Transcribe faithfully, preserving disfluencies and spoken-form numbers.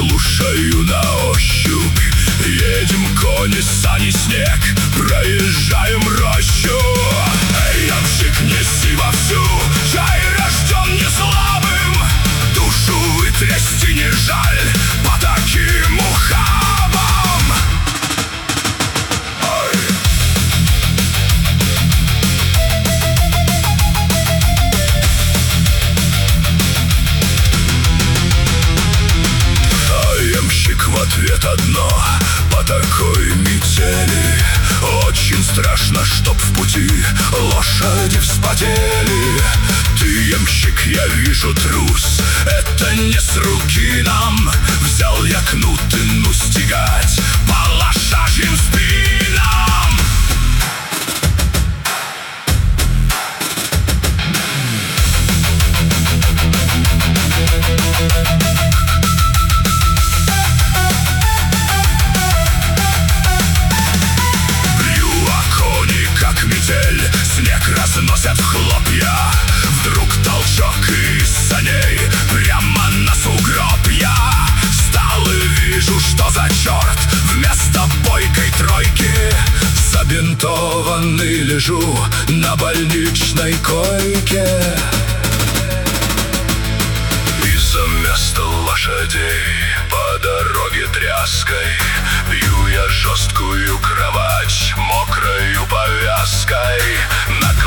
слушаю на ощупь. Едем кони, сани, снег, проезжаем рощу. Эй, ямщик, неси вовсю, чай рожден не слабым. Душу и трясти не жаль по таким ухабам. Ой. А ямщик в ответ одно: по такой метели очень страшно, чтоб в пути лошади вспотели. Ты, ямщик, я вижу, трус, это не с руки нам. Взял я кнут и ну стегать по лошадьим спинам. Снег разносят в хлопья. Вдруг толчок из саней прямо на сугроб. Я встал и вижу, что за черт, вместо бойкой тройки забинтованный лежу на больничной койке. Из-за места лошадей по дороге тряской бью я жесткую кровать мокрою повязкой. На